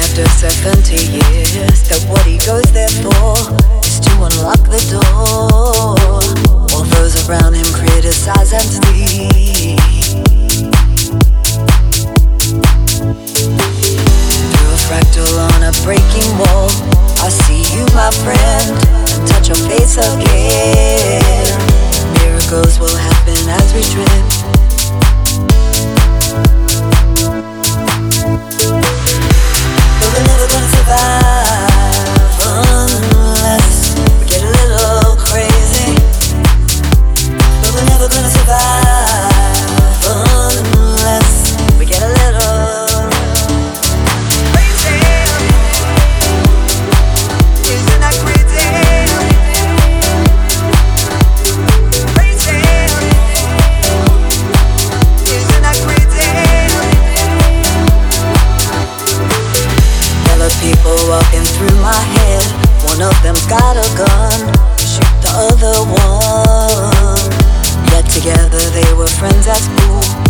After 70 years, that what he goes there for is to unlock the door. While those around him criticize and sleep. Through a fractal on a breaking wall, I see you, my friend, and touch your face again. Miracles will happen as we drift. But we're never gonna survive unless we get a little crazy. But we're never gonna survive unless we get a little crazy. Isn't that crazy? Crazy. Isn't that crazy? Yellow people walking through my head. One of them's got a gun. Shoot the other one. Yet together they were friends at school.